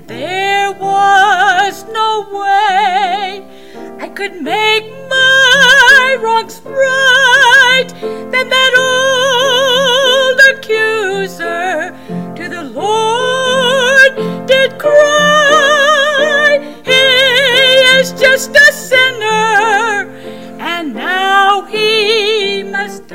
and there was no way I could make my wrongs right. Then that old accuser to the Lord did cry, he is just a sinner, and now he must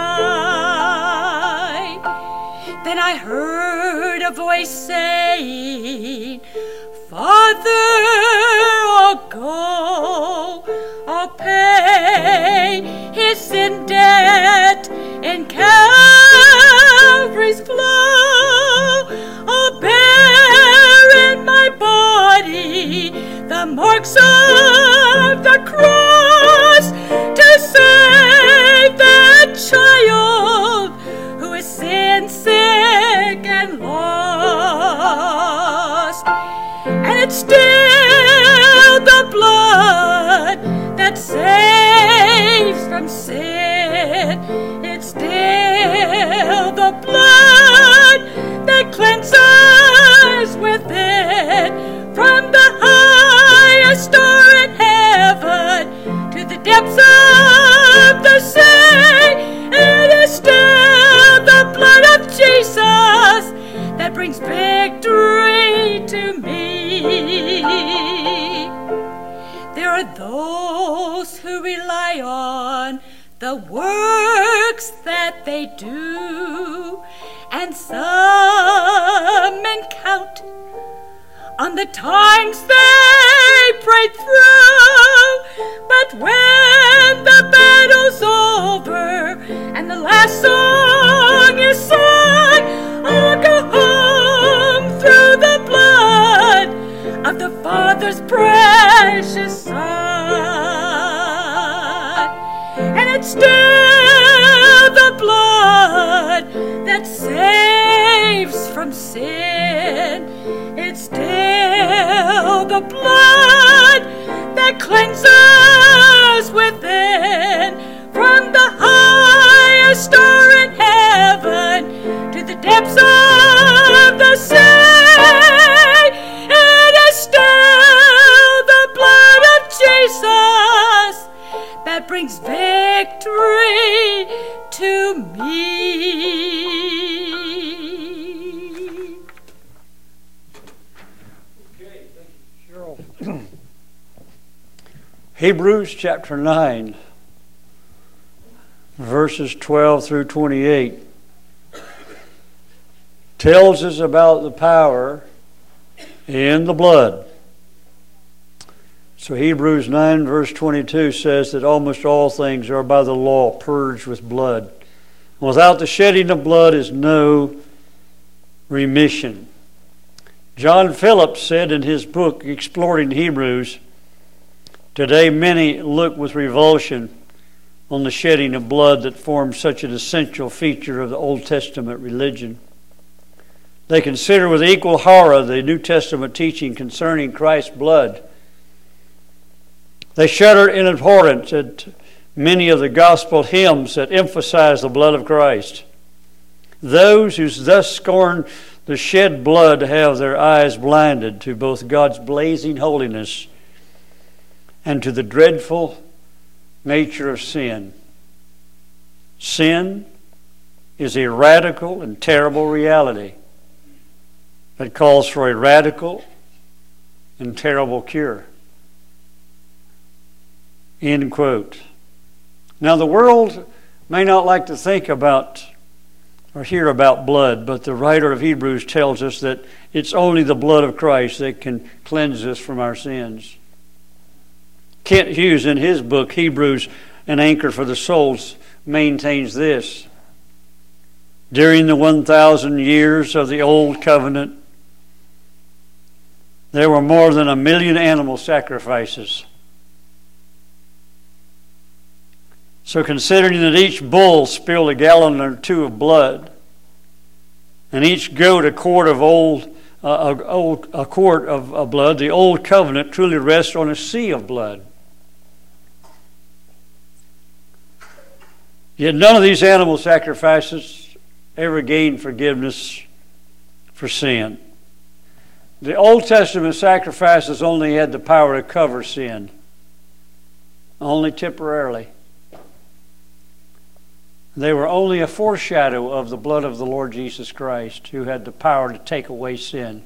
die. Then I heard a voice saying, Father, I'll go, I'll pay his sin debt in Calvary's flow. I'll bear in my body the marks of the cross to save that child who is sin sick and lost. And it's still the blood that saves from sin. It's still the blood that cleanses within, from the highest star in heaven to the depths of the sea. It is still the blood of Jesus that brings victory to me. There are those who rely on the works that they do, and some count on the times they prayed through. But when the battle's over and the last song is sung, I'll go home through the blood of the Father's precious Son. And it's still the blood that saves from sin. It's still the blood that cleanses within, from the highest star in heaven to the depths of the sea. It is still the blood of Jesus that brings victory to me. Okay, thank you, Cheryl. Hebrews chapter 9, verses 12 through 28, tells us about the power in the blood. So Hebrews 9 verse 22 says that almost all things are by the law purged with blood. Without the shedding of blood is no remission. John Phillips said in his book, Exploring Hebrews, today many look with revulsion on the shedding of blood that forms such an essential feature of the Old Testament religion. They consider with equal horror the New Testament teaching concerning Christ's blood. They shudder in abhorrence at many of the gospel hymns that emphasize the blood of Christ. Those who thus scorn the shed blood have their eyes blinded to both God's blazing holiness and to the dreadful nature of sin. Sin is a radical and terrible reality that calls for a radical and terrible cure. End quote. Now the world may not like to think about or hear about blood, but the writer of Hebrews tells us that it's only the blood of Christ that can cleanse us from our sins. Kent Hughes, in his book, Hebrews, an Anchor for the Souls, maintains this. During the 1,000 years of the Old Covenant, there were more than 1 million animal sacrifices. So considering that each bull spilled a gallon or two of blood, and each goat a quart of blood, the Old Covenant truly rests on a sea of blood. Yet none of these animal sacrifices ever gained forgiveness for sin. The Old Testament sacrifices only had the power to cover sin, only temporarily. They were only a foreshadow of the blood of the Lord Jesus Christ, who had the power to take away sin.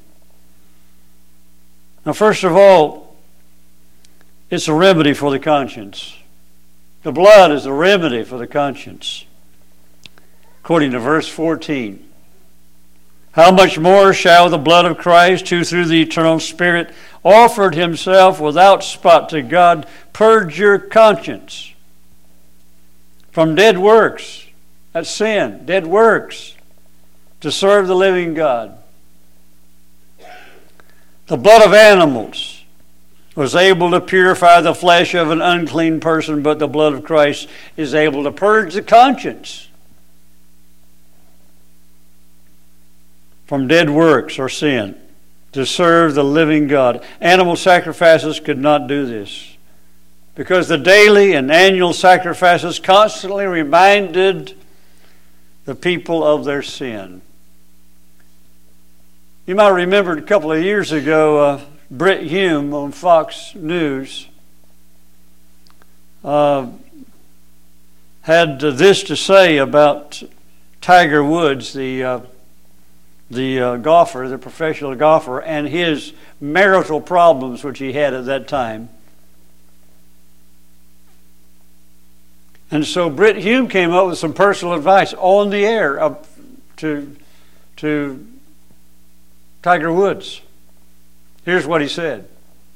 Now, first of all, it's a remedy for the conscience. The blood is a remedy for the conscience. According to verse 14. How much more shall the blood of Christ, who through the eternal Spirit offered himself without spot to God, purge your conscience from dead works, that's sin, dead works, to serve the living God. The blood of animals was able to purify the flesh of an unclean person, but the blood of Christ is able to purge the conscience from dead works or sin, to serve the living God. Animal sacrifices could not do this, because the daily and annual sacrifices constantly reminded the people of their sin. You might remember a couple of years ago, Brit Hume on Fox News had this to say about Tiger Woods, the golfer, the professional golfer, and his marital problems which he had at that time. And so Brit Hume came up with some personal advice on the air to Tiger Woods. Here's what he said.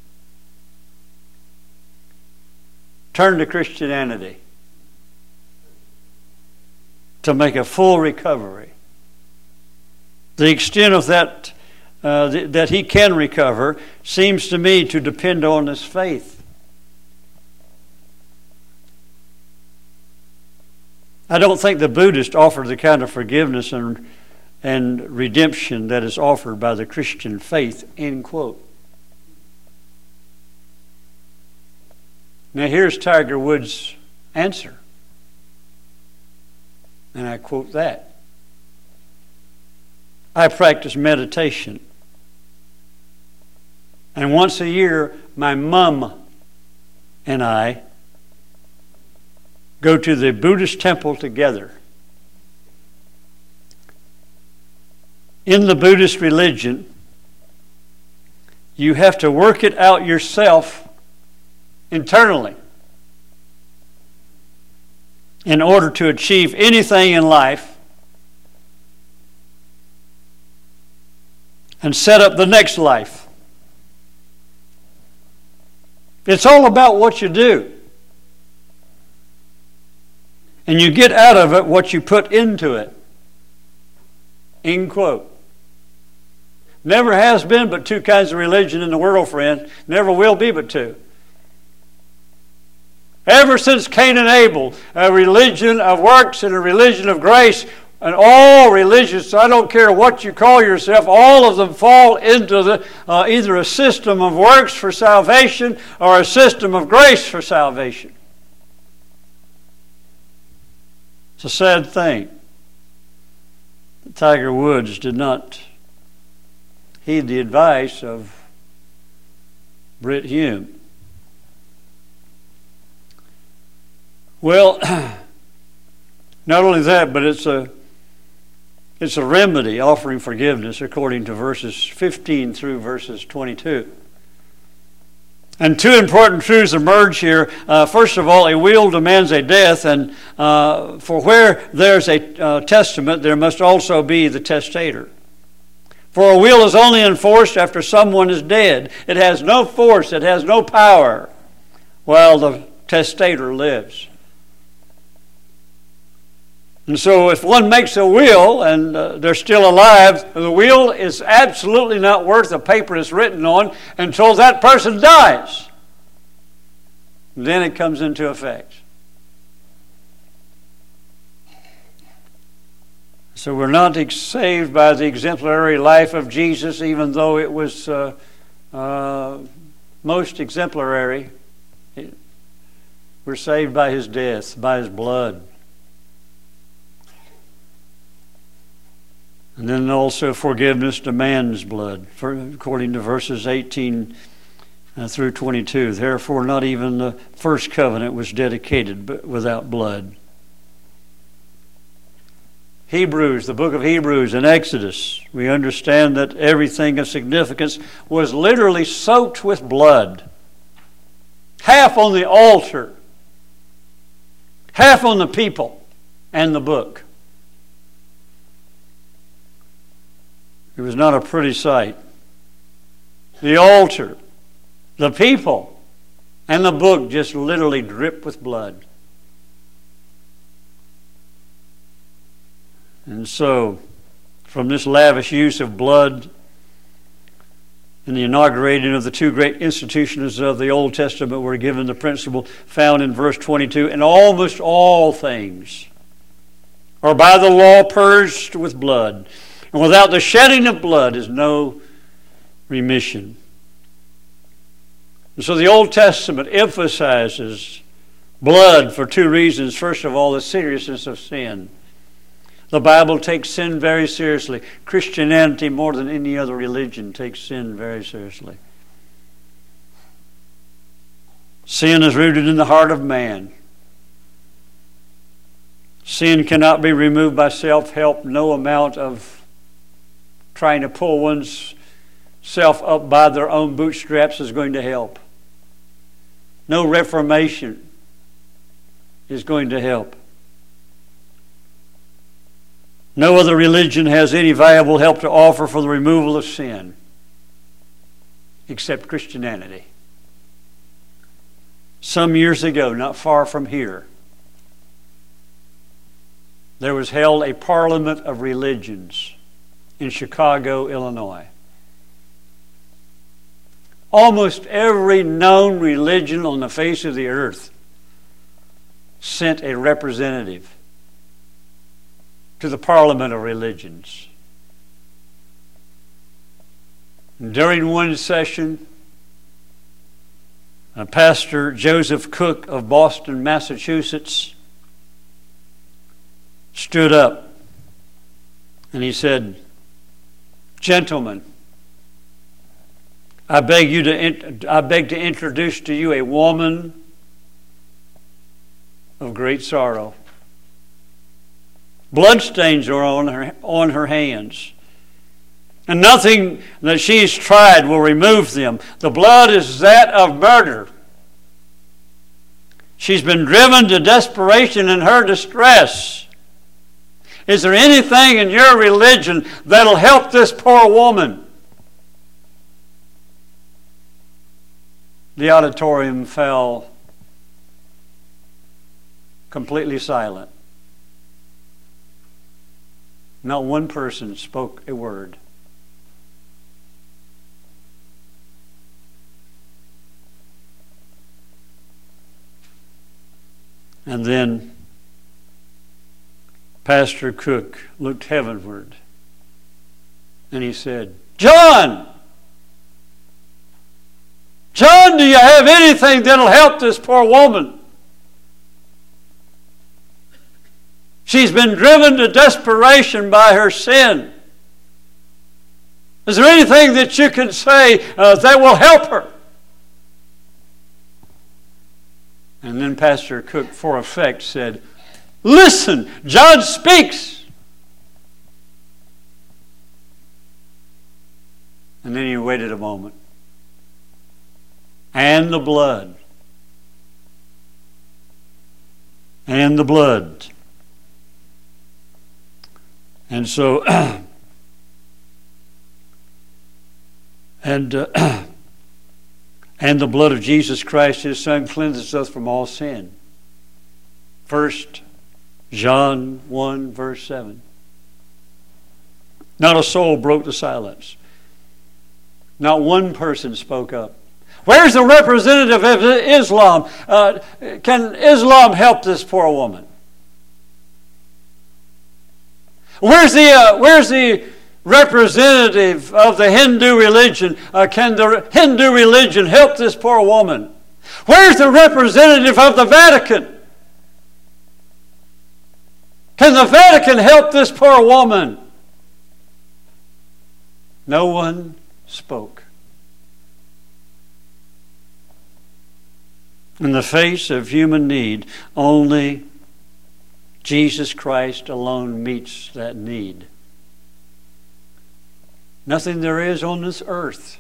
Turn to Christianity to make a full recovery. The extent of that that he can recover seems to me to depend on his faith. I don't think the Buddhists offer the kind of forgiveness and redemption that is offered by the Christian faith, end quote. Now here's Tiger Woods' answer. And I quote that. I practice meditation. And once a year, my mum and I go to the Buddhist temple together. In the Buddhist religion, you have to work it out yourself internally in order to achieve anything in life and set up the next life. It's all about what you do. And you get out of it what you put into it. End quote. Never has been but two kinds of religion in the world, friend. Never will be but two. Ever since Cain and Abel, a religion of works and a religion of grace, and all religions, I don't care what you call yourself, all of them fall into either a system of works for salvation or a system of grace for salvation. It's a sad thing that Tiger Woods did not heed the advice of Brit Hume. Well, not only that, but it's a remedy offering forgiveness according to verses 15 through verses 22. And two important truths emerge here. First of all, a will demands a death, and for where there's a testament, there must also be the testator. For a will is only enforced after someone is dead. It has no force, it has no power, while the testator lives. And so if one makes a will and they're still alive, the will is absolutely not worth the paper it's written on until that person dies. Then it comes into effect. So we're not saved by the exemplary life of Jesus, even though it was most exemplary. We're saved by his death, by his blood. And then also forgiveness demands blood, according to verses 18 through 22. Therefore, not even the first covenant was dedicated without blood. Hebrews, the book of Hebrews and Exodus, we understand that everything of significance was literally soaked with blood. Half on the altar, half on the people and the book. It was not a pretty sight. The altar, the people, and the book just literally dripped with blood. And so, from this lavish use of blood and the inaugurating of the two great institutions of the Old Testament, we're given the principle found in verse 22, and almost all things are by the law purged with blood, and without the shedding of blood is no remission. And so the Old Testament emphasizes blood for two reasons. First of all, the seriousness of sin. The Bible takes sin very seriously. Christianity, more than any other religion, takes sin very seriously. Sin is rooted in the heart of man. Sin cannot be removed by self-help. No amount of trying to pull one's self up by their own bootstraps is going to help. No reformation is going to help. No other religion has any viable help to offer for the removal of sin except Christianity. Some years ago, not far from here, there was held a parliament of religions in Chicago, Illinois. Almost every known religion on the face of the earth sent a representative to the Parliament of Religions. During one session, Pastor Joseph Cook of Boston, Massachusetts, stood up and he said, "Gentlemen, I beg to introduce to you a woman of great sorrow. Bloodstains are on her hands, and nothing that she's tried will remove them. The blood is that of murder. She's been driven to desperation in her distress. Is there anything in your religion that'll help this poor woman?" The auditorium fell completely silent. Not one person spoke a word. And then Pastor Cook looked heavenward and he said, John, do you have anything that'll help this poor woman? She's been driven to desperation by her sin. Is there anything that you can say that will help her?" And then Pastor Cook, for effect, said, "Listen, John speaks." And then he waited a moment. "And the blood. And the blood." And so, and the blood of Jesus Christ, His Son, cleanses us from all sin. 1 John 1, verse 7. Not a soul broke the silence. Not one person spoke up. Where's the representative of Islam? Can Islam help this poor woman? Where's the representative of the Hindu religion? Can the Hindu religion help this poor woman? Where's the representative of the Vatican? Can the Vatican help this poor woman? No one spoke. In the face of human need, only Jesus Christ alone meets that need. Nothing there is on this earth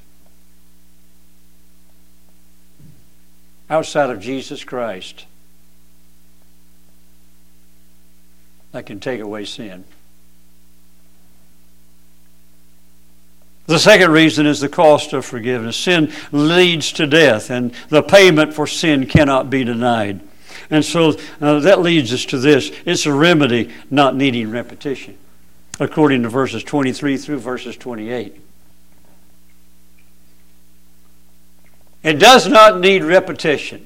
outside of Jesus Christ that can take away sin. The second reason is the cost of forgiveness. Sin leads to death, and the payment for sin cannot be denied. And so that leads us to this. It's a remedy not needing repetition, according to verses 23 through verses 28. It does not need repetition.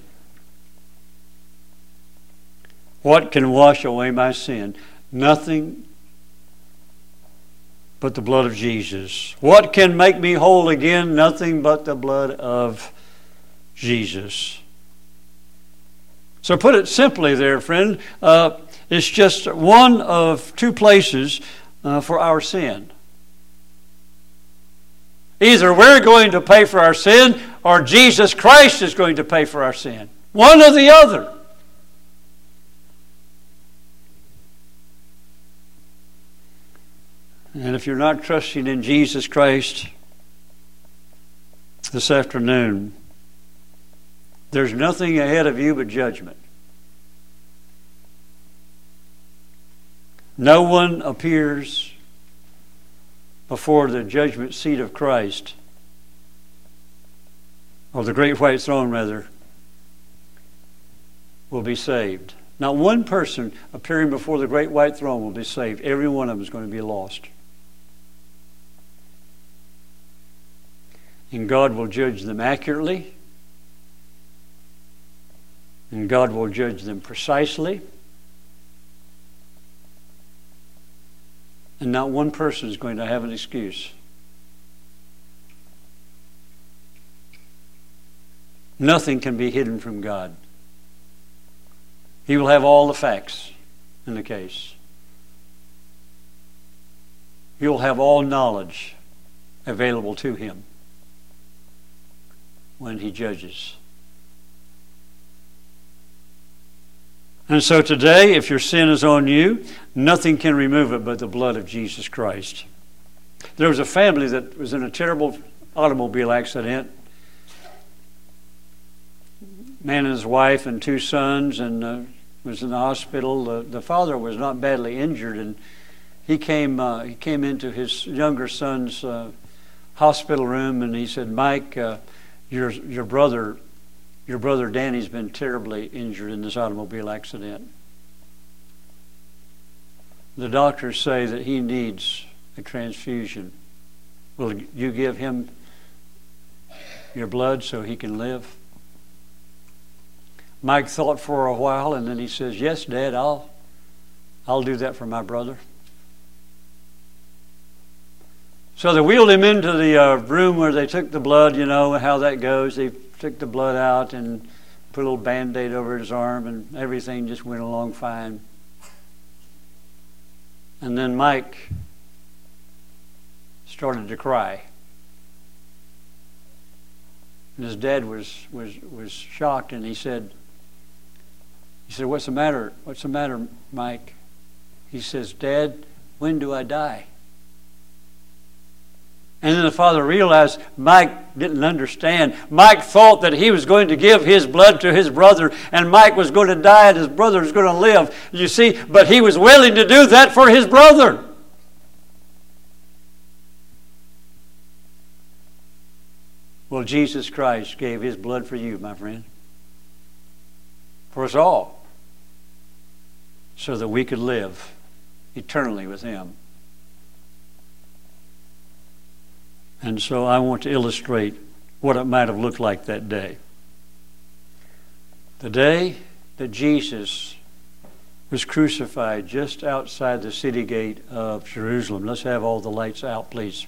What can wash away my sin? Nothing but the blood of Jesus. What can make me whole again? Nothing but the blood of Jesus. So put it simply there, friend, it's just one of two places for our sin. Either we're going to pay for our sin or Jesus Christ is going to pay for our sin. One or the other. And if you're not trusting in Jesus Christ this afternoon, there's nothing ahead of you but judgment. No one appears before the judgment seat of Christ, or the great white throne rather, will be saved. Not one person appearing before the great white throne will be saved. Every one of them is going to be lost. And God will judge them accurately. And God will judge them precisely. And not one person is going to have an excuse. Nothing can be hidden from God. He will have all the facts in the case. He will have all knowledge available to him when he judges. And so today, if your sin is on you, nothing can remove it but the blood of Jesus Christ. There was a family that was in a terrible automobile accident. Man and his wife and two sons, and was in the hospital. The father was not badly injured, and he came into his younger son's hospital room, and he said, "Mike, your brother Danny's been terribly injured in this automobile accident. The doctors say that he needs a transfusion. Will you give him your blood so he can live?" Mike thought for a while, and then he says, "Yes, Dad, I'll do that for my brother." So they wheeled him into the room where they took the blood. You know how that goes. They took the blood out and put a little Band-Aid over his arm, and everything just went along fine. And then Mike started to cry. And his dad was shocked, and he said, "What's the matter? What's the matter, Mike?" He says, "Dad, when do I die?" And then the father realized Mike didn't understand. Mike thought that he was going to give his blood to his brother, and Mike was going to die and his brother was going to live. You see, but he was willing to do that for his brother. Well, Jesus Christ gave his blood for you, my friend. For us all. So that we could live eternally with him. And so I want to illustrate what it might have looked like that day. The day that Jesus was crucified just outside the city gate of Jerusalem. Let's have all the lights out, please.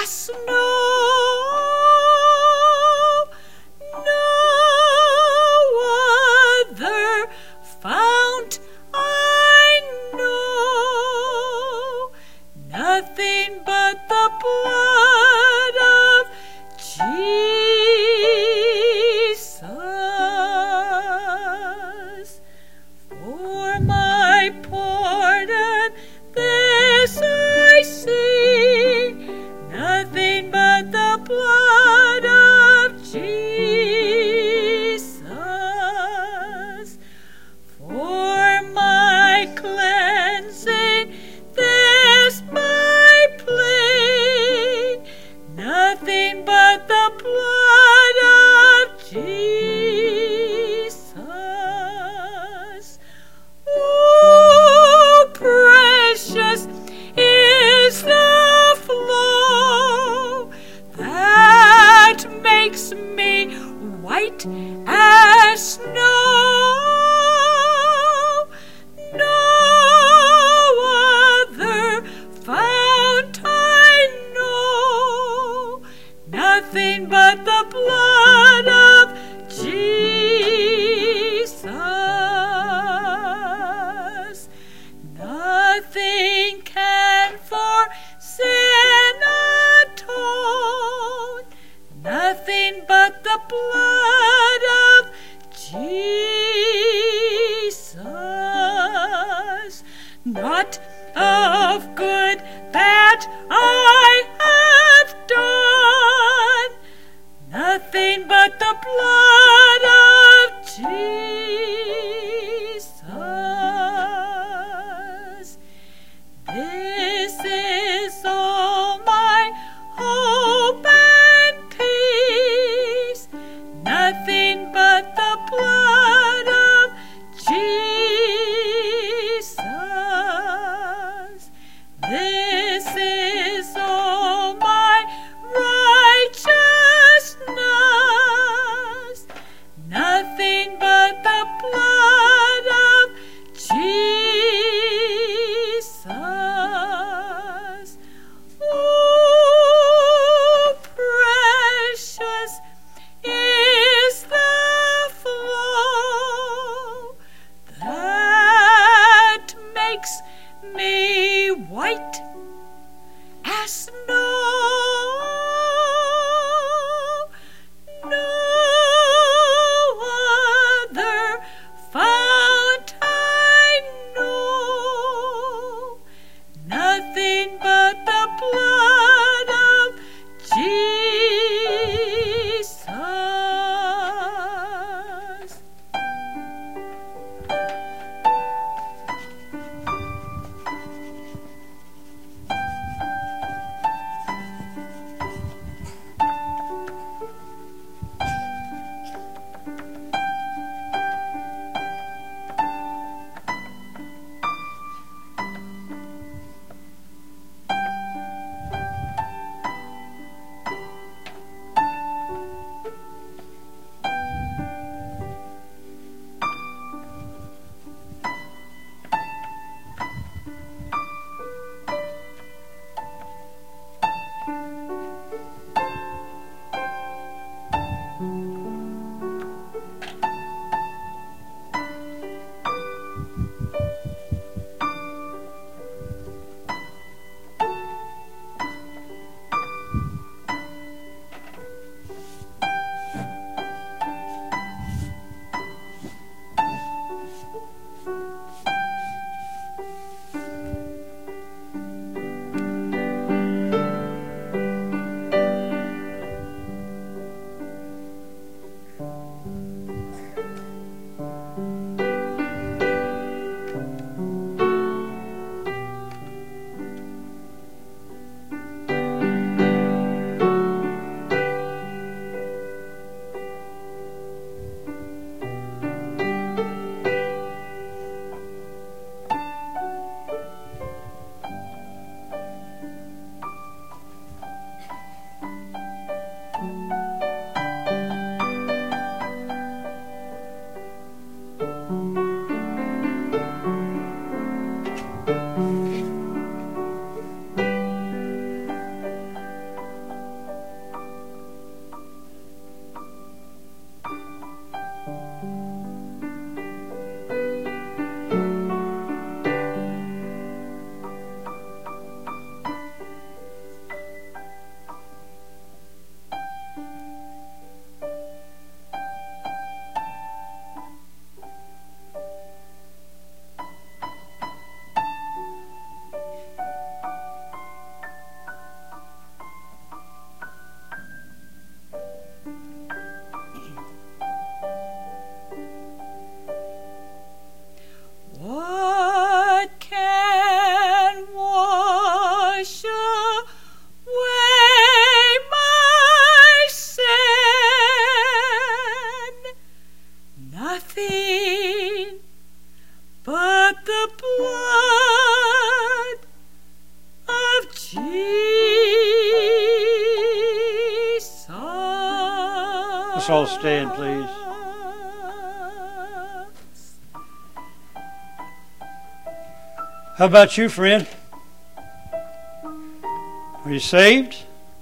as snow. No other fount I know, nothing but the blood of Jesus. For my pardon this I sing, nothing but the blood of Jesus. For my cleansing this my plea, nothing but the blood of Jesus. Oh, precious is the flow that makes me white as snow. No other fount I know, nothing but the blood of Jesus. Nothing can for sin atone, nothing but the blood of Jesus. Not of good that I have done, nothing Let's all stand, please. How about you, friend? Are you saved?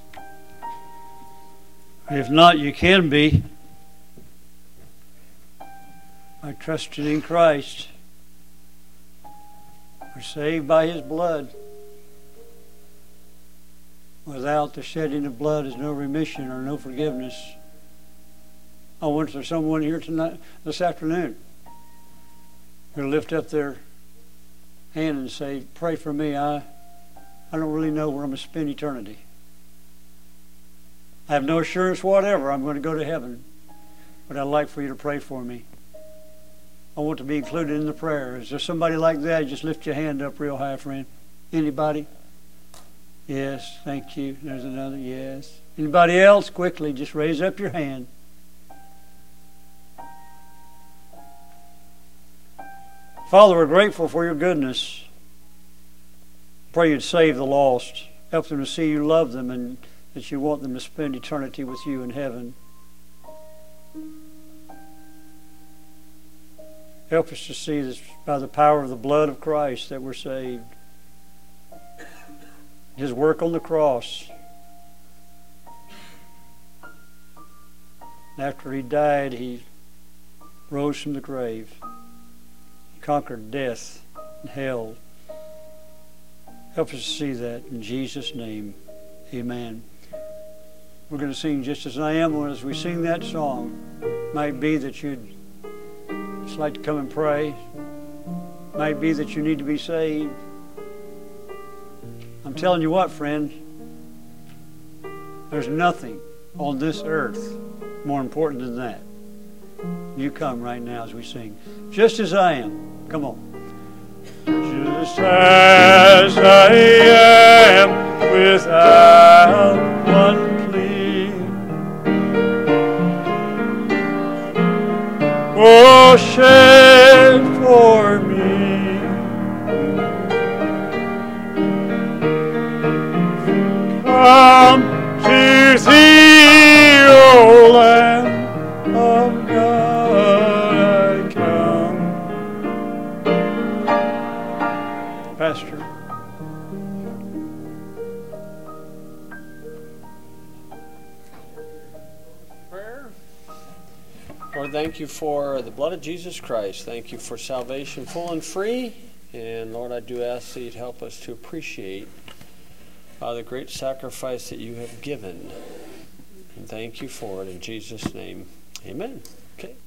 If not, you can be by trusting in Christ. We're saved by His blood. Without the shedding of blood is no remission or no forgiveness. I wonder if someone here tonight, this afternoon, who'll lift up their hand and say, "Pray for me. I don't really know where I'm going to spend eternity. I have no assurance whatever I'm going to go to heaven, but I'd like for you to pray for me. I want to be included in the prayer." Is there somebody like that? Just lift your hand up real high, friend. Anybody? Yes, thank you. There's another. Yes. Anybody else? Quickly, just raise up your hand. Father, we're grateful for your goodness. Pray you'd save the lost. Help them to see you love them and that you want them to spend eternity with you in heaven. Help us to see this by the power of the blood of Christ that we're saved. His work on the cross. After He died, He rose from the grave. He conquered death and hell. Help us to see that in Jesus' name. Amen. We're going to sing Just As I Am. As we sing that song, it might be that you'd just like to come and pray. It might be that you need to be saved. I'm telling you what, friend, there's nothing on this earth more important than that. You come right now as we sing. Just as I am. Come on. Just as I am, without one plea. Oh, shed for me. Come to Thee, O Lamb of God, I come. Pastor. Prayer. Lord, thank you for the blood of Jesus Christ. Thank you for salvation full and free. And Lord, I do ask that you'd help us to appreciate the great sacrifice that you have given. And thank you for it in Jesus' name. Amen. Okay.